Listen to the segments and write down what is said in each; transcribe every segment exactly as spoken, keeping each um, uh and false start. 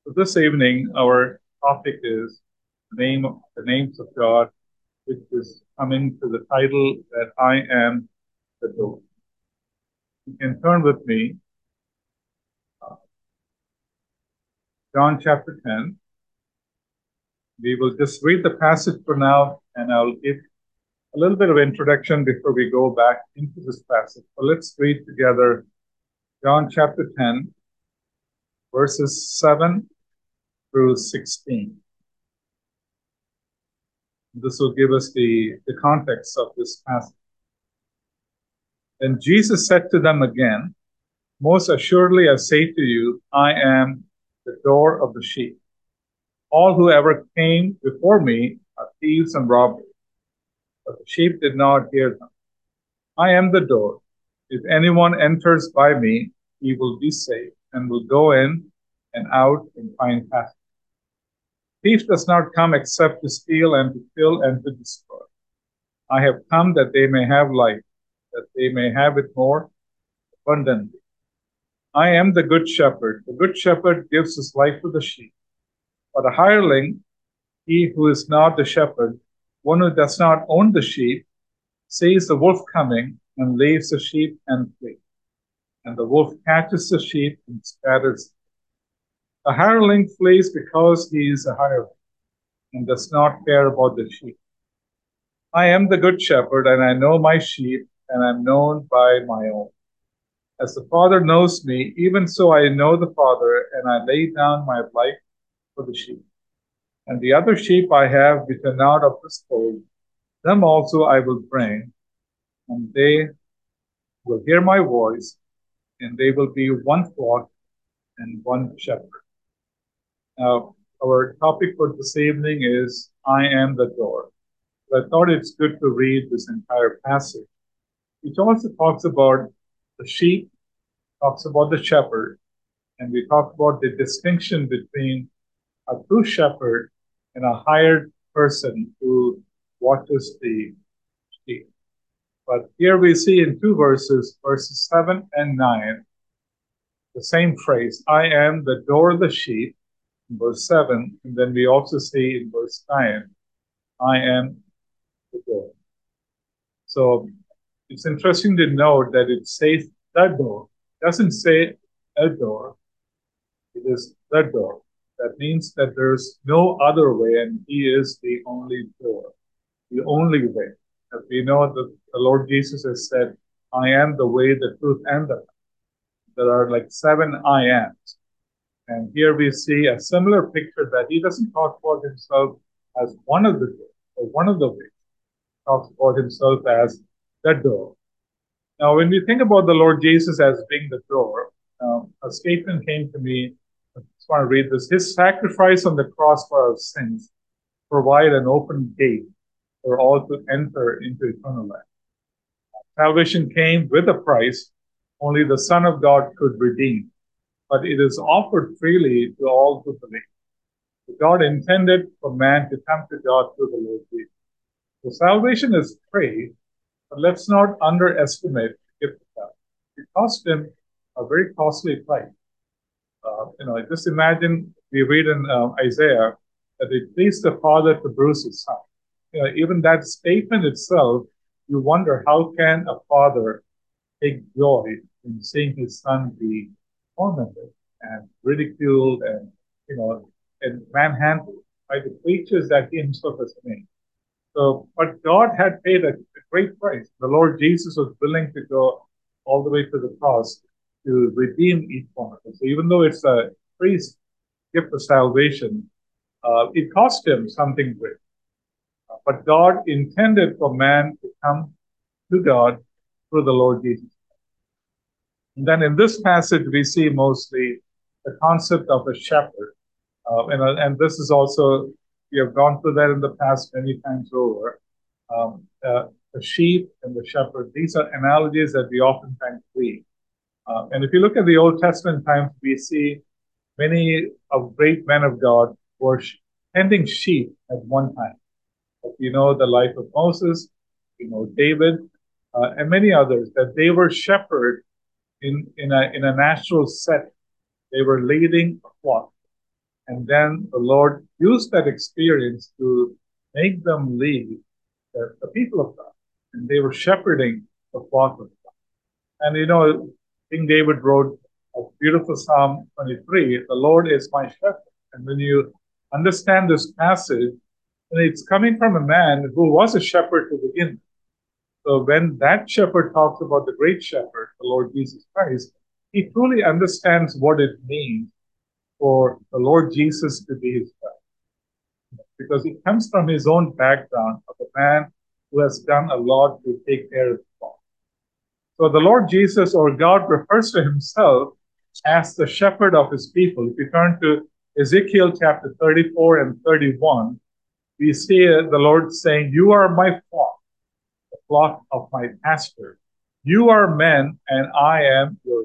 So this evening, our topic is the name, the names of God, which is coming to the title that I am the door. You can turn with me, uh, John chapter ten. We will just read the passage for now, and I'll give a little bit of introduction before we go back into this passage. So let's read together John chapter ten, verses seven through sixteen. This will give us the, the context of this passage. Then Jesus said to them again, "Most assuredly I say to you, I am the door of the sheep. All who ever came before me are thieves and robbers, but the sheep did not hear them. I am the door. If anyone enters by me, he will be saved and will go in and out and find pasture. Thief does not come except to steal and to kill and to destroy. I have come that they may have life, that they may have it more abundantly. I am the good shepherd. The good shepherd gives his life for the sheep. But a hireling, he who is not the shepherd, one who does not own the sheep, sees the wolf coming and leaves the sheep and flees. And the wolf catches the sheep and scatters them. A hireling flees because he is a hireling and does not care about the sheep. I am the good shepherd, and I know my sheep, and am known by my own. As the Father knows me, even so I know the Father, and I lay down my life for the sheep. And the other sheep I have, which are not of this fold, them also I will bring, and they will hear my voice, and they will be one flock and one shepherd." Now, our topic for this evening is I am the door. So I thought it's good to read this entire passage, which also talks about the sheep, talks about the shepherd, and we talk about the distinction between a true shepherd and a hired person who watches the sheep. But here we see in two verses, verses seven and nine, the same phrase, I am the door of the sheep, in verse seven, and then we also see in verse nine, I am the door. So it's interesting to note that it says the door. It doesn't say a door. It is the door. That means that there's no other way, and he is the only door, the only way. As we know that the Lord Jesus has said, I am the way, the truth, and the life. There are like seven I ams. And here we see a similar picture that he doesn't talk about himself as one of the doors, or one of the ways. He talks about himself as the door. Now, when we think about the Lord Jesus as being the door, um, a statement came to me. I just want to read this. His sacrifice on the cross for our sins provide an open gate for all to enter into eternal life. Salvation came with a price only the Son of God could redeem, but it is offered freely to all who believe. God intended for man to come to God through the Lord Jesus. So salvation is free, but let's not underestimate the gift of God. It cost him a very costly price. Uh, you know, just imagine we read in uh, Isaiah that it pleased the Father to bruise his Son. You know, even that statement itself, you wonder how can a father take joy in seeing his son be tormented and ridiculed and, you know, and manhandled by the creatures that he himself has made. So, but God had paid a, a great price. The Lord Jesus was willing to go all the way to the cross to redeem each one of us. So even though it's a free gift of salvation, uh, it cost him something great. But God intended for man to come to God through the Lord Jesus. And then in this passage, we see mostly the concept of a shepherd. Uh, and, uh, and this is also, we have gone through that in the past many times over. Um, uh, the sheep and the shepherd, these are analogies that we oftentimes read. Uh, and if you look at the Old Testament times, we see many of great men of God were tending sheep at one time. But you know the life of Moses, you know David, uh, and many others, that they were shepherds in, in, a, in a natural setting. They were leading a flock. And then the Lord used that experience to make them lead the, the people of God. And they were shepherding the flock of God. And you know, King David wrote a beautiful Psalm twenty-three, the Lord is my shepherd. And when you understand this passage, and it's coming from a man who was a shepherd to begin with. So when that shepherd talks about the great shepherd, the Lord Jesus Christ, he truly understands what it means for the Lord Jesus to be his friend. Because he comes from his own background of a man who has done a lot to take care of the flock. So the Lord Jesus or God refers to himself as the shepherd of his people. If you turn to Ezekiel chapter thirty-four and thirty-one, we see the Lord saying, you are my flock, the flock of my pasture. You are men, and I am your.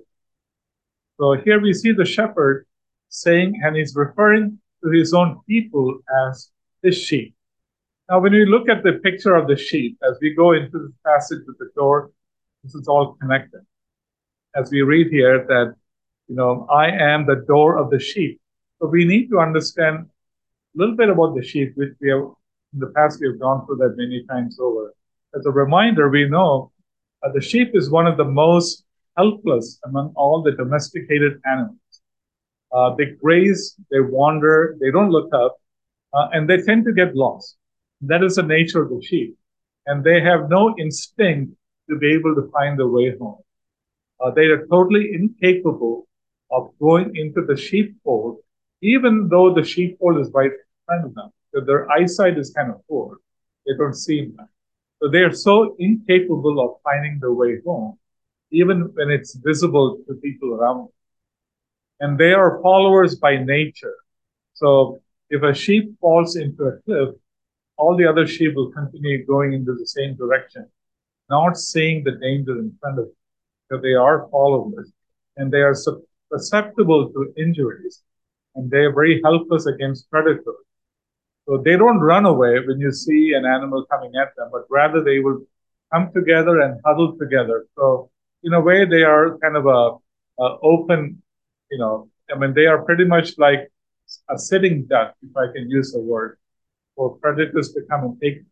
So here we see the shepherd saying, and he's referring to his own people as his sheep. Now, when we look at the picture of the sheep, as we go into this passage with the door, this is all connected. As we read here that, you know, I am the door of the sheep. So we need to understand a little bit about the sheep, which we have, in the past, we have gone through that many times over. As a reminder, we know uh, the sheep is one of the most helpless among all the domesticated animals. Uh, they graze, they wander, they don't look up, uh, and they tend to get lost. That is the nature of the sheep. And they have no instinct to be able to find their way home. Uh, they are totally incapable of going into the sheepfold, even though the sheepfold is right in front of them. So their eyesight is kind of poor. They don't see much. So they are so incapable of finding their way home, even when it's visible to people around them. And they are followers by nature. So if a sheep falls into a cliff, all the other sheep will continue going into the same direction, not seeing the danger in front of them. So they are followers, and they are susceptible to injuries, and they are very helpless against predators. So they don't run away when you see an animal coming at them, but rather they will come together and huddle together. So in a way, they are kind of a, a open, you know, I mean, they are pretty much like a sitting duck, if I can use the word, for predators to come and take them.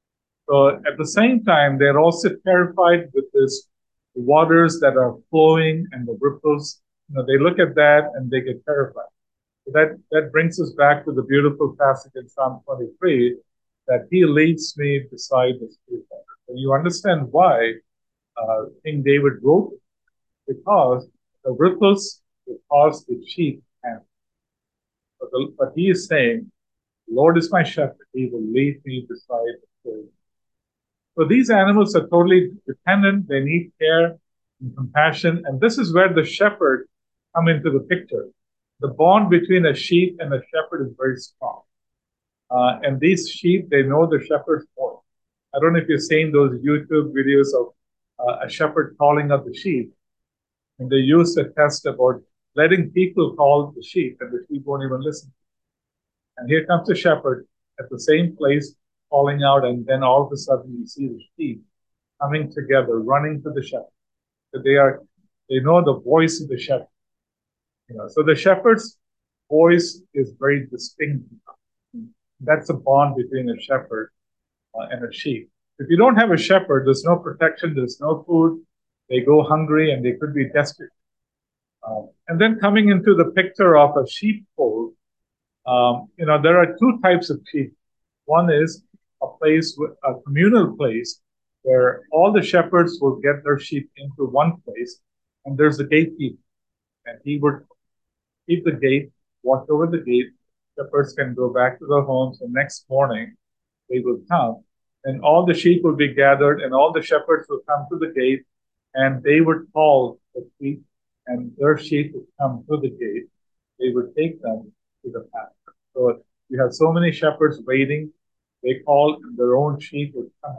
So at the same time, they're also terrified with this waters that are flowing and the ripples. You know, they look at that and they get terrified. So that, that brings us back to the beautiful passage in Psalm twenty-three, that he leads me beside the still waters. And you understand why uh, King David wrote it, because the ripples will cause the sheep to panic. But, the, but he is saying, Lord is my shepherd, he will lead me beside the still waters. So these animals are totally dependent. They need care and compassion. And this is where the shepherd come into the picture. The bond between a sheep and a shepherd is very strong. Uh, and these sheep, they know the shepherd's voice. I don't know if you've seen those YouTube videos of uh, a shepherd calling out the sheep. And they use a test about letting people call the sheep, and the sheep won't even listen. And here comes the shepherd at the same place, calling out, and then all of a sudden you see the sheep coming together, running to the shepherd. So they are, they know the voice of the shepherd. You know, so the shepherd's voice is very distinct. That's a bond between a shepherd uh, and a sheep. If you don't have a shepherd, there's no protection, there's no food. They go hungry and they could be desperate. Um, and then coming into the picture of a sheepfold, um, you know, there are two types of sheep. One is a place, a communal place, where all the shepherds will get their sheep into one place, and there's the gatekeeper, and he would keep the gate, watch over the gate. Shepherds can go back to their homes, and next morning they will come, and all the sheep will be gathered, and all the shepherds will come to the gate, and they would call the sheep, and their sheep would come to the gate. They would take them to the pasture. So you have so many shepherds waiting. They call, and their own sheep would come.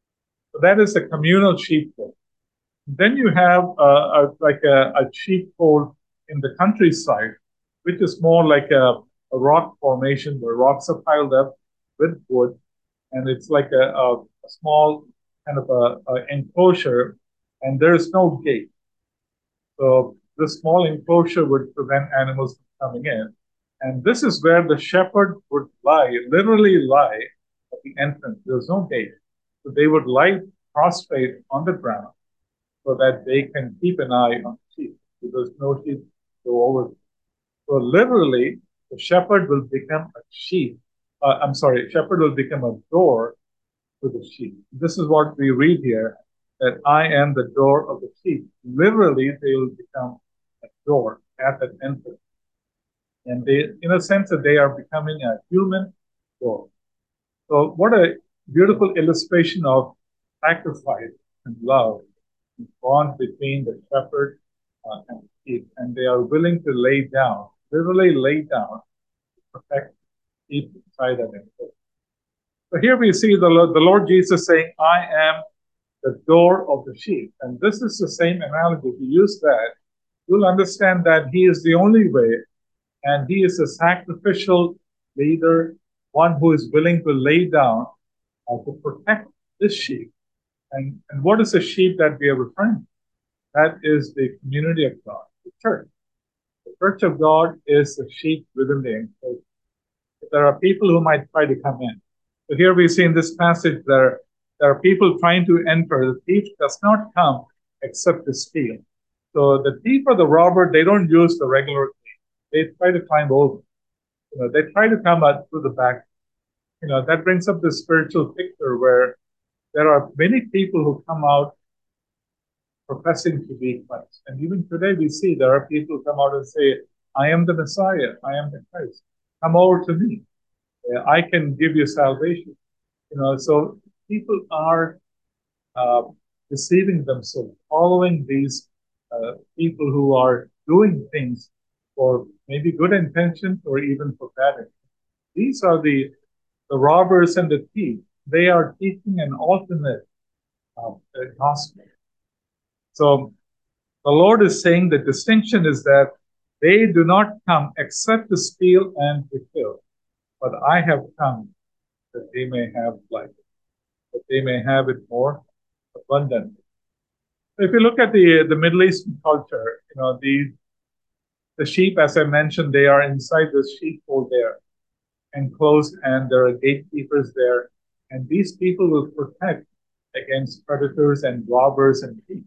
So that is a communal sheepfold. Then you have uh, a, like a, a sheepfold in the countryside, which is more like a, a rock formation where rocks are piled up with wood, and it's like a, a, a small kind of a, a enclosure, and there is no gate. So this small enclosure would prevent animals from coming in. And this is where the shepherd would lie, literally lie at the entrance. There's no gate. So they would lie prostrate on the ground so that they can keep an eye on the sheep, because no sheep go over. So literally, the shepherd will become a sheep. Uh, I'm sorry, shepherd will become a door to the sheep. This is what we read here, that I am the door of the sheep. Literally, they will become a door at that entrance. And they, in a sense, that they are becoming a human door. So what a beautiful illustration of sacrifice and love, and bond between the shepherd uh, and the sheep. And they are willing to lay down, literally lay down, to protect sheep inside that enclosure. So here we see the Lord, the Lord Jesus saying, I am the door of the sheep. And this is the same analogy. If you use that, you'll understand that he is the only way, and he is a sacrificial leader, one who is willing to lay down uh, to protect this sheep. And, and what is the sheep that we are referring to? That is the community of God, the church. The church of God is the sheep within the enclosure. There are people who might try to come in. So here we see in this passage there, there are people trying to enter. The thief does not come except to steal. So the thief or the robber, they don't use the regular gate. They try to climb over. You know, they try to come out through the back. You know, that brings up this spiritual picture where there are many people who come out professing to be Christ. And even today we see there are people who come out and say, I am the Messiah, I am the Christ. Come over to me. I can give you salvation. You know, so people are uh, deceiving themselves, following these uh, people who are doing things for maybe good intentions or even for bad intentions. These are the, the robbers and the thieves. They are teaching an alternate uh, gospel. So the Lord is saying the distinction is that they do not come except to steal and to kill, but I have come that they may have life, that they may have it more abundantly. If you look at the the Middle Eastern culture, you know, the the sheep, as I mentioned, they are inside the sheepfold there, enclosed, and there are gatekeepers there, and these people will protect against predators and robbers and thieves.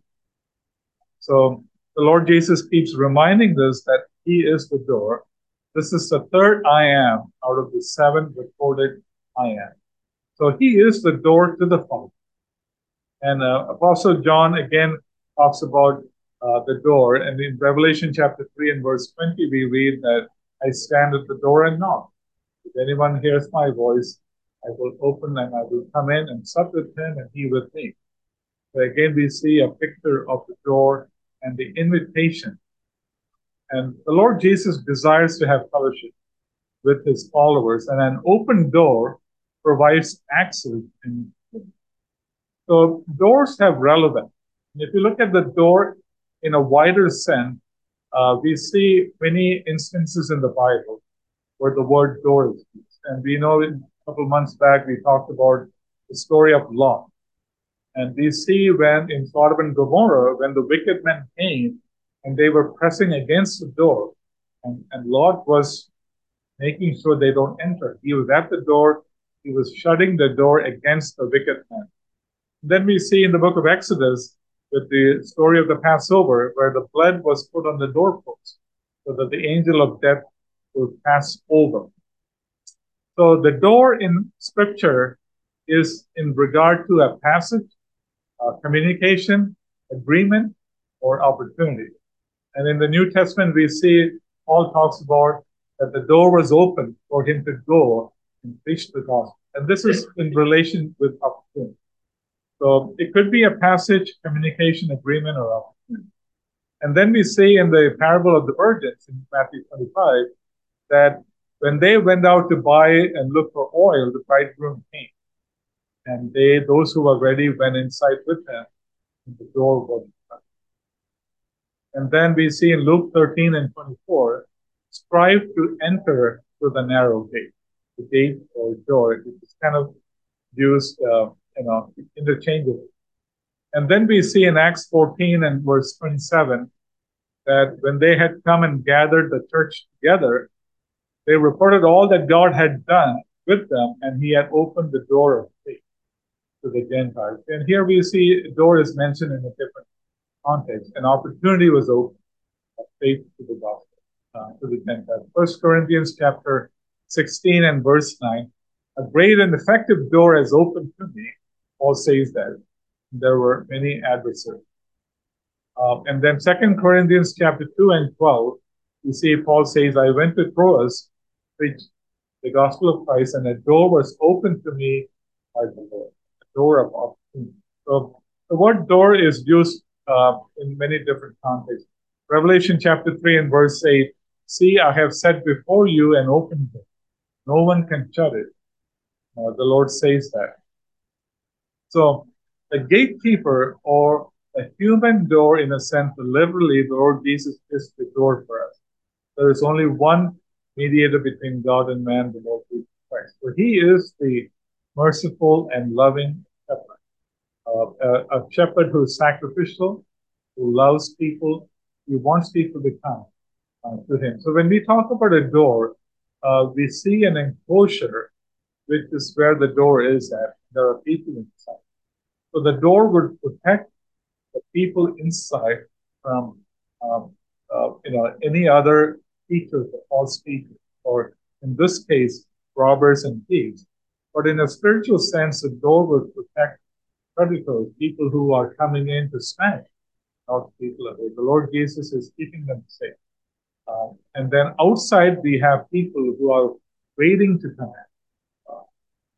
So the Lord Jesus keeps reminding us that he is the door. This is the third I am out of the seven recorded I am. So he is the door to the Father. And uh, Apostle John again talks about uh, the door. And in Revelation chapter three and verse twenty, we read that I stand at the door and knock. If anyone hears my voice, I will open and I will come in and sup with him and he with me. So again, we see a picture of the door and the invitation. And the Lord Jesus desires to have fellowship with his followers, and an open door provides access. In so doors have relevance. And if you look at the door in a wider sense, uh, we see many instances in the Bible where the word door is used. And we know a couple months back we talked about the story of Lot. And we see when in Sodom and Gomorrah, when the wicked men came and they were pressing against the door, and, and Lot was making sure they don't enter. He was at the door, he was shutting the door against the wicked men. Then we see in the book of Exodus with the story of the Passover, where the blood was put on the doorpost so that the angel of death will pass over. So the door in Scripture is in regard to a passage, uh, communication, agreement, or opportunity. And in the New Testament, we see Paul talks about that the door was open for him to go and preach the gospel. And this is in relation with opportunity. So it could be a passage, communication, agreement, or opportunity. And then we see in the parable of the virgins in Matthew twenty-five that when they went out to buy and look for oil, the bridegroom came. And they, those who were ready, went inside with him, and the door was shut. And then we see in Luke thirteen and twenty-four, strive to enter through the narrow gate. The gate or door, it is kind of used, uh, you know, interchangeably. And then we see in Acts fourteen and verse twenty-seven that when they had come and gathered the church together, They reported all that God had done with them, and he had opened the door of faith to the Gentiles. And here we see a door is mentioned in a different context. An opportunity was opened of faith to the gospel, uh, to the Gentiles. First Corinthians chapter sixteen and verse nine. A great and effective door has opened to me. Paul says that. There were many adversaries. Uh, and then Second Corinthians chapter two and twelve, you see Paul says, I went to Troas, preached the gospel of Christ, and a door was opened to me by the Lord. A door of opportunity. So the word door is used uh, in many different contexts. Revelation chapter three and verse eight, see, I have set before you an open door. No one can shut it. Uh, the Lord says that. So the gatekeeper, or a human door in a sense, literally the Lord Jesus is the door for us. There is only one mediator between God and man, the Lord Jesus Christ. So he is the merciful and loving shepherd. Uh, a, a shepherd who is sacrificial, who loves people, he wants people to come uh, to him. So when we talk about a door, uh, we see an enclosure, which is where the door is at. There are people inside. So the door would protect the people inside from, um, uh, you know, any other teachers or false teachers, or in this case, robbers and thieves. But in a spiritual sense, the door would protect predators, people who are coming in to snatch out people away. The Lord Jesus is keeping them safe. Um, and then outside, we have people who are waiting to come in. Uh,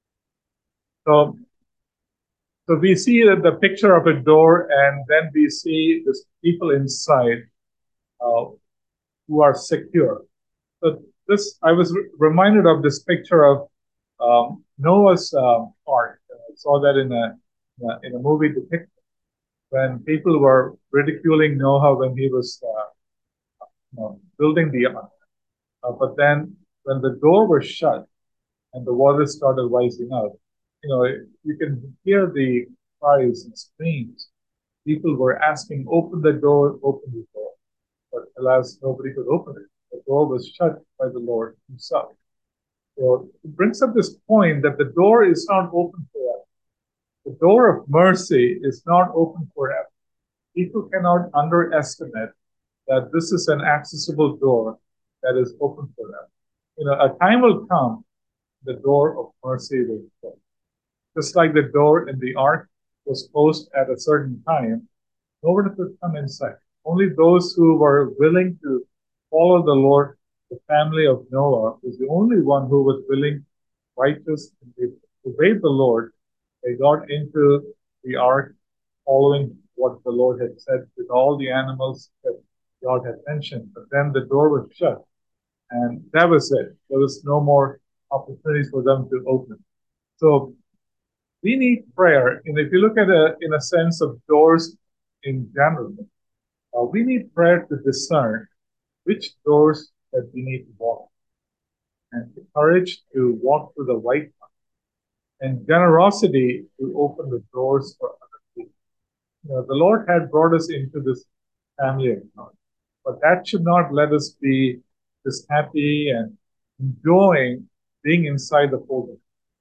so So we see the picture of a door, and then we see the people inside uh, who are secure. So this, I was re reminded of this picture of um, Noah's um, Ark. I saw that in a, in a in a movie depiction when people were ridiculing Noah when he was uh, you know, building the ark. Uh, but then when the door was shut and the water started rising up, you know, you can hear the cries and screams. People were asking, open the door, open the door. But alas, nobody could open it. The door was shut by the Lord himself. So it brings up this point that the door is not open forever. The door of mercy is not open forever. People cannot underestimate that this is an accessible door that is open forever. You know, a time will come, the door of mercy will close. Just like the door in the ark was closed at a certain time, nobody could come inside. Only those who were willing to follow the Lord, the family of Noah, was the only one who was willing, righteous, and they obeyed the Lord. They got into the ark following what the Lord had said with all the animals that God had mentioned. But then the door was shut, and that was it. There was no more opportunities for them to open. So we need prayer. And if you look at it in a sense of doors in general, uh, we need prayer to discern which doors that we need to walk, and courage to walk through the right one, and generosity to open the doors for other people. You know, the Lord had brought us into this family of God, but that should not let us be just happy and enjoying being inside the fold.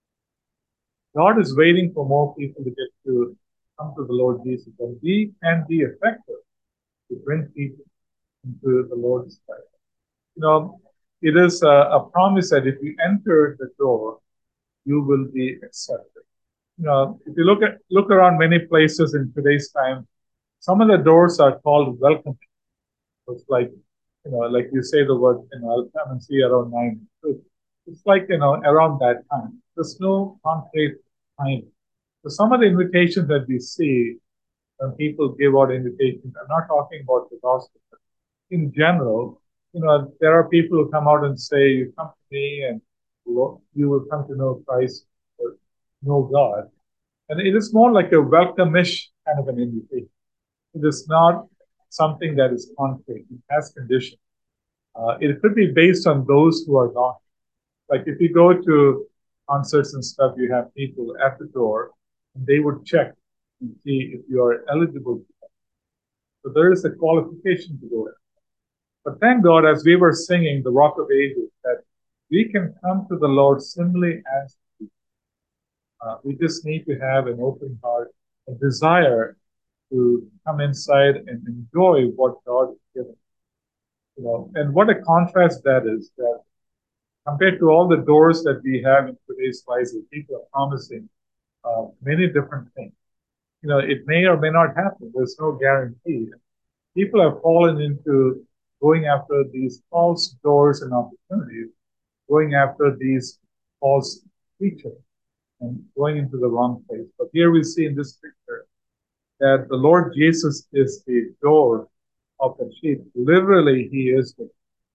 God is waiting for more people to get to come to the Lord Jesus, and we can be effective to bring people into the Lord's life. You know, it is a, a promise that if you enter the door, you will be accepted. You know, if you look at look around many places in today's time, some of the doors are called welcoming. It's like, you know, like you say the word, you know, I'll come and see you around nine. So it's like, you know, around that time. There's no concrete time. So some of the invitations that we see when people give out invitations, I'm not talking about the gospel, but in general, you know, there are people who come out and say, you come to me and you will come to know Christ or know God. And it is more like a welcome-ish kind of an invitation. It is not something that is concrete. It has conditions. Uh, it could be based on those who are not. Like if you go to concerts and stuff, you have people at the door, and they would check and see if you are eligible to come. So there is a qualification to go in. But thank God, as we were singing the Rock of Ages, that We can come to the Lord simply as uh, we just need to have an open heart, a desire to come inside and enjoy what God has given. You know, and what a contrast that is, that compared to all the doors that we have in today's life, people are promising uh, many different things. You know, it may or may not happen. There's no guarantee. People have fallen into going after these false doors and opportunities, going after these false teachers, and going into the wrong place. But here we see in this picture that the Lord Jesus is the door of the sheep. Literally, He is the,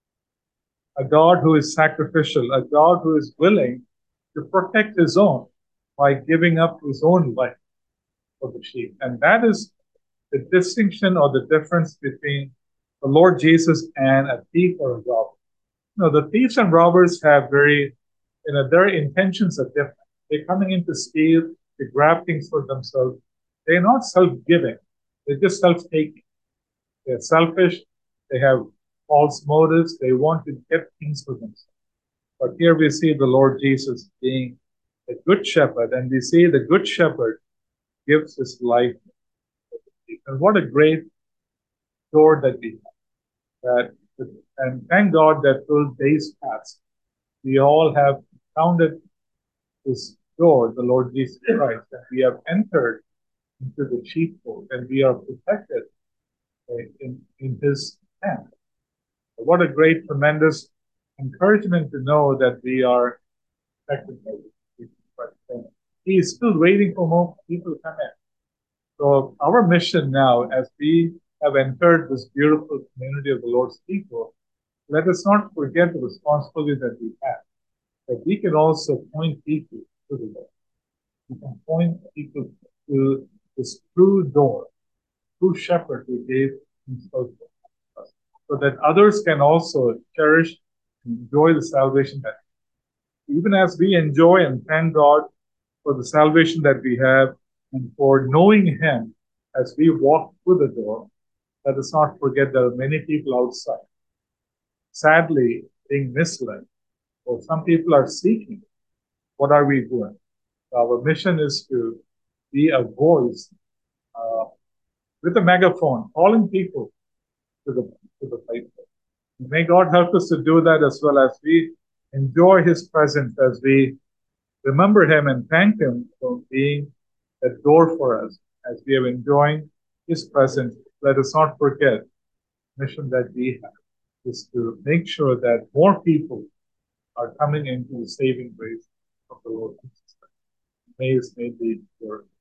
a God who is sacrificial, a God who is willing to protect His own by giving up His own life for the sheep. And that is the distinction or the difference between the Lord Jesus and a thief or a robber. You know, the thieves and robbers have very, you know, their intentions are different. They're coming in to steal, to grab things for themselves. They're not self-giving. They're just self-taking. They're selfish. They have false motives. They want to get things for themselves. But here we see the Lord Jesus being a good shepherd, and we see the good shepherd gives his life. And what a great door that we have. That, and thank God that those days passed. We all have founded this door, the Lord Jesus Christ, and we have entered into the sheepfold, and we are protected in, in His hand. What a great, tremendous encouragement to know that we are protected by Jesus Christ. And He is still waiting for more people to come in. So our mission now, as we have entered this beautiful community of the Lord's people, let us not forget the responsibility that we have, that we can also point people to the Lord. We can point people to this true door, true shepherd who gave himself for us, so that others can also cherish and enjoy the salvation that even as we enjoy and thank God for the salvation that we have and for knowing Him as we walk through the door, let us not forget there are many people outside, sadly being misled, or some people are seeking. What are we doing? Our mission is to be a voice uh, with a megaphone, calling people to the to the faith. May God help us to do that as well as we enjoy His presence, as we remember Him and thank Him for being a door for us. As we are enjoying His presence, let us not forget the mission that we have is to make sure that more people are coming into the saving grace of the Lord Jesus Christ. May His name be glorified.